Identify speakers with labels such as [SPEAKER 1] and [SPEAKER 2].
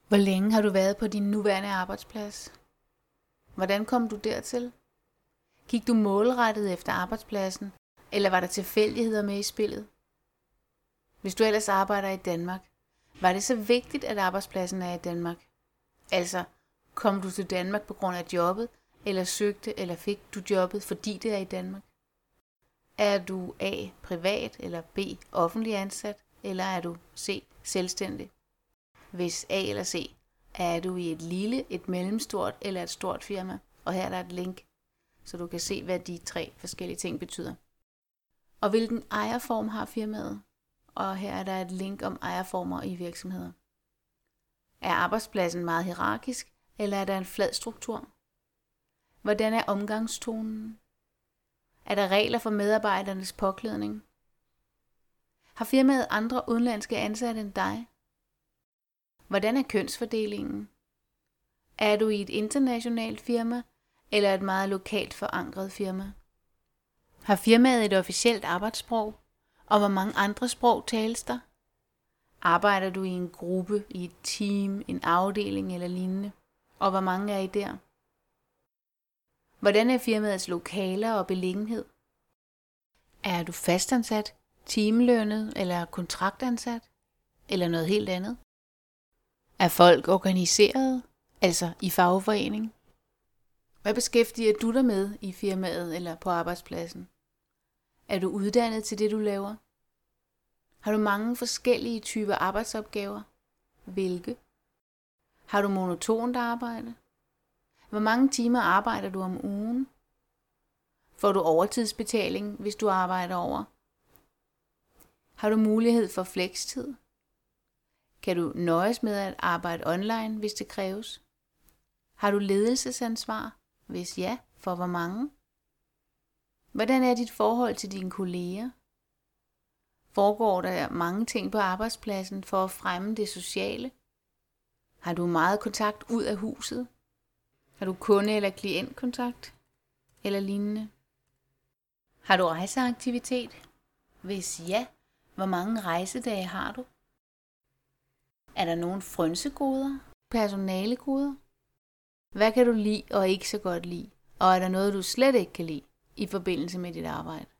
[SPEAKER 1] Hvor længe har du været på din nuværende arbejdsplads? Hvordan kom du dertil? Gik du målrettet efter arbejdspladsen, eller var der tilfældigheder med i spillet? Hvis du ellers arbejder i Danmark, var det så vigtigt, at arbejdspladsen er i Danmark? Altså, kom du til Danmark på grund af jobbet, eller søgte eller fik du jobbet, fordi det er i Danmark? Er du A. privat, eller B. offentlig ansat, eller er du C. selvstændig? Hvis A eller C, er du i et lille, et mellemstort eller et stort firma, og her er der et link, så du kan se, hvad de 3 forskellige ting betyder. Og hvilken ejerform har firmaet? Og her er der et link om ejerformer i virksomheder. Er arbejdspladsen meget hierarkisk, eller er der en flad struktur? Hvordan er omgangstonen? Er der regler for medarbejdernes påklædning? Har firmaet andre udenlandske ansatte end dig? Hvordan er kønsfordelingen? Er du i et internationalt firma, eller et meget lokalt forankret firma? Har firmaet et officielt arbejdssprog, og hvor mange andre sprog tales der? Arbejder du i en gruppe, i et team, en afdeling eller lignende, og hvor mange er I der? Hvordan er firmaets lokaler og beliggenhed? Er du fastansat, timelønnet eller kontraktansat, eller noget helt andet? Er folk organiseret, altså i fagforening? Hvad beskæftiger du dig med i firmaet eller på arbejdspladsen? Er du uddannet til det, du laver? Har du mange forskellige typer arbejdsopgaver? Hvilke? Har du monotont arbejde? Hvor mange timer arbejder du om ugen? Får du overtidsbetaling, hvis du arbejder over? Har du mulighed for flekstid? Kan du nøjes med at arbejde online, hvis det kræves? Har du ledelsesansvar? Hvis ja, for hvor mange? Hvordan er dit forhold til dine kolleger? Foregår der mange ting på arbejdspladsen for at fremme det sociale? Har du meget kontakt ud af huset? Har du kunde- eller klientkontakt? Eller lignende? Har du rejseaktivitet? Hvis ja, hvor mange rejsedage har du? Er der nogle frynsegoder? Personalegoder? Hvad kan du lide og ikke så godt lide? Og er der noget, du slet ikke kan lide i forbindelse med dit arbejde?